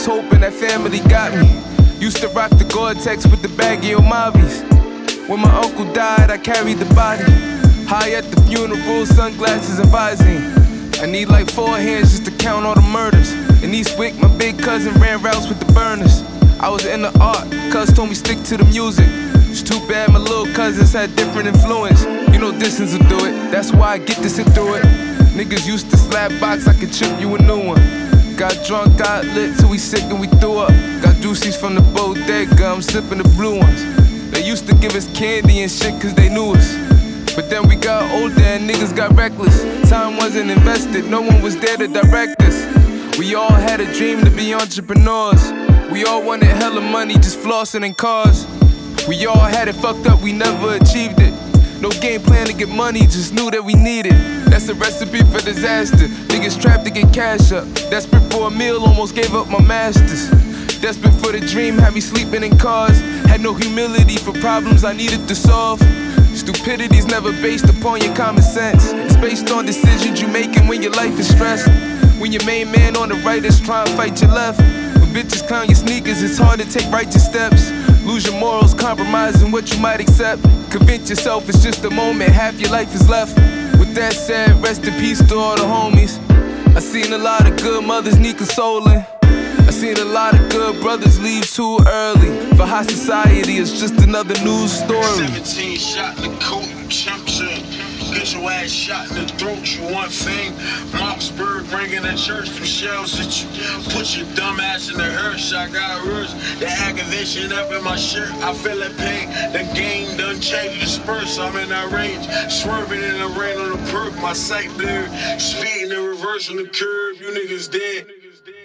was hoping that family got me. Used to rock the Gore-Tex with the baggy Omavis. When my uncle died, I carried the body. High at the funeral, sunglasses and visine. I need like 4 hands just to count all the murders. In Eastwick, my big cousin ran routes with the burners. I was in the art, cuz told me stick to the music. It's too bad my little cousins had different influence. You know distance will do it, that's why I get to sit through it. Niggas used to slap box, I could chip you a new one. Got drunk, got lit till we sick and we threw up. Got juicies from the bodega, I'm sipping the blue ones. They used to give us candy and shit cause they knew us. But then we got older and niggas got reckless. Time wasn't invested, no one was there to direct us. We all had a dream to be entrepreneurs. We all wanted hella money, just flossing in cars. We all had it fucked up, we never achieved it. No game plan to get money, just knew that we needed. That's a recipe for disaster. Niggas trapped to get cash up. Desperate for a meal, almost gave up my masters. Desperate for the dream, had me sleeping in cars. Had no humility for problems I needed to solve. Stupidity's never based upon your common sense. It's based on decisions you making when your life is stressed. When your main man on the right is trying to fight your left. When bitches clown your sneakers, it's hard to take righteous steps. Lose your morals, compromising what you might accept. Convince yourself it's just a moment, half your life is left. With that said, rest in peace to all the homies. I seen a lot of good mothers need consoling. I seen a lot of good brothers leave too early. For high society, it's just another news story. 17 shot in the coat, chumps in. Get your ass shot in the throat, you want fame. Mossberg bringing the church from shells at you. Put your dumb ass in the hearse, I got hers. The aggravation up in my shirt, I feel the pain. The game done changed, disperse, I'm in that range. Swerving in the rain on the perk, my sight blurred. Speeding in reverse on the curb, you niggas dead.